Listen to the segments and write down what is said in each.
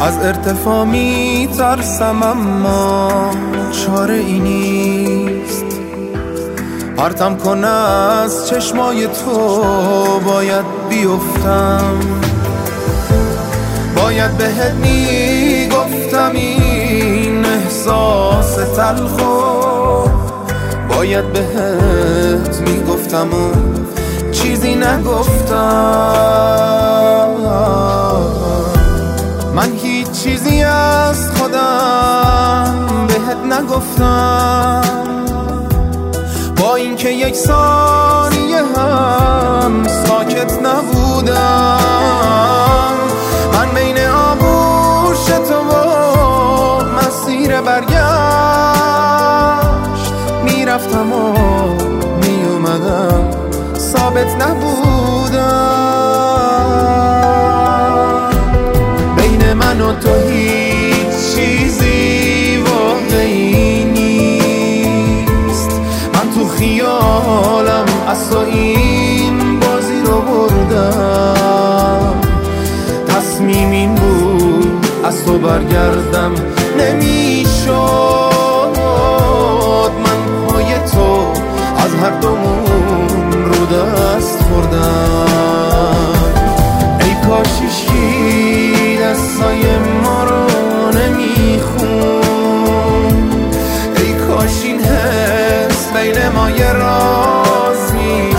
از ارتفاع می ترسم اما چاره ای نیست. پرتم کن از چشمای تو، باید بیفتم. باید بهت میگفتم این احساس تلخو، باید بهت میگفتم و چیزی نگفتم. من هیچ چیزی از خودم بهت نگفتم، با اینکه یک ثانیه هم ساکت نبودم. من بین آغوش تو و مسیر برگشت میرفتم و میومدم، ثابت نبودم. بین من و تو هیچ چیزی واقعی نیست. من تو خیالم از تو این بازی رو بردم. تصمیم این بود از تو برگردم نمیشد. من پای تو از هر دومون رو دست خوردم. ای کاش هیچکی دستای ما رو نمیخون. ای کاش این حس بین ما یه راز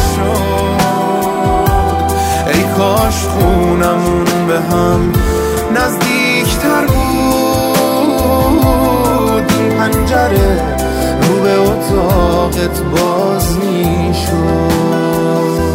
میشد. ای کاش خونمون به هم نزدیکتر بود. این پنجره رو به اتاقت باز میشد.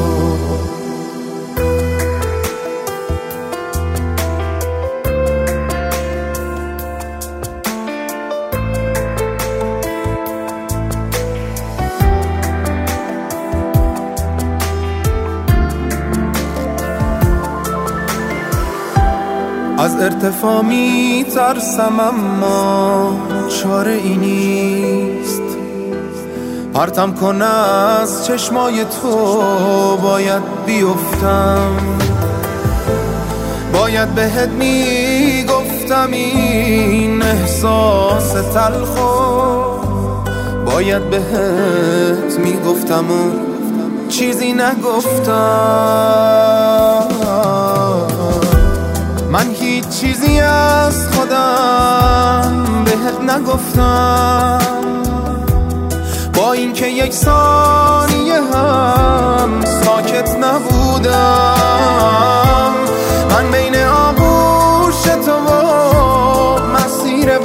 از ارتفاع می ترسم اما چاره ای نیست. پرتم کن از چشمای تو، باید بیفتم. باید بهت میگفتم این احساس تلخو، باید بهت میگفتم و چیزی نگفتم. من هیچ چیزی از خودم بهت نگفتم، با اینکه یک ثانیه هم ساکت نبودم. من بین آغوش تو و مسیر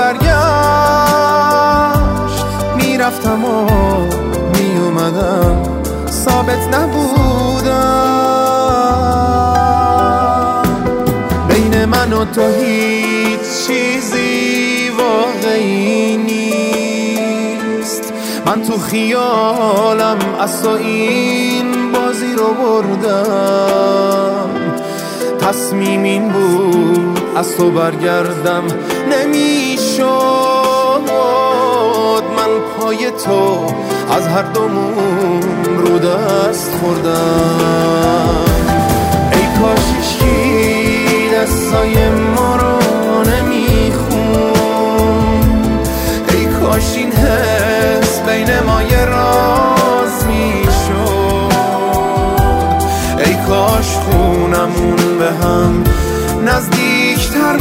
برگشت میرفتم و میومدم، ثابت نبودم. بین من و تو هیچ چیزی واقعی نیست. من تو خیالم از تو این بازی رو بردم. تصمیم این بود از تو برگردم نمیشد. من پای تو از هر دومون رو دست خوردم. ای کاش هیچکی دستای ما رو نمیخون. ای کاش این حس بین ما یه راز میشد. ای کاش خونمون به هم نزدیکتر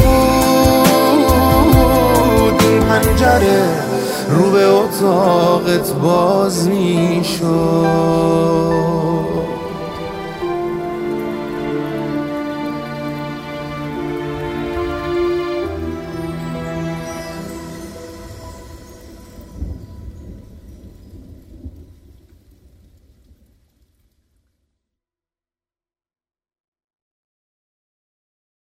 بود. این پنجره رو به اتاقت باز میشد.